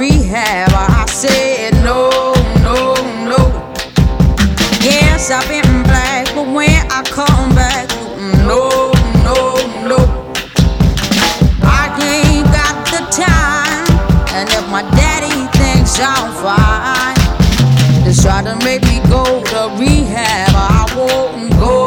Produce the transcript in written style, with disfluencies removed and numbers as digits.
rehab. I said no, no, no. Yes, I've been black, but when I come back, no, no, no. I ain't got the time, and if my daddy thinks I'm fine, just try to make me go to rehab. I won't go.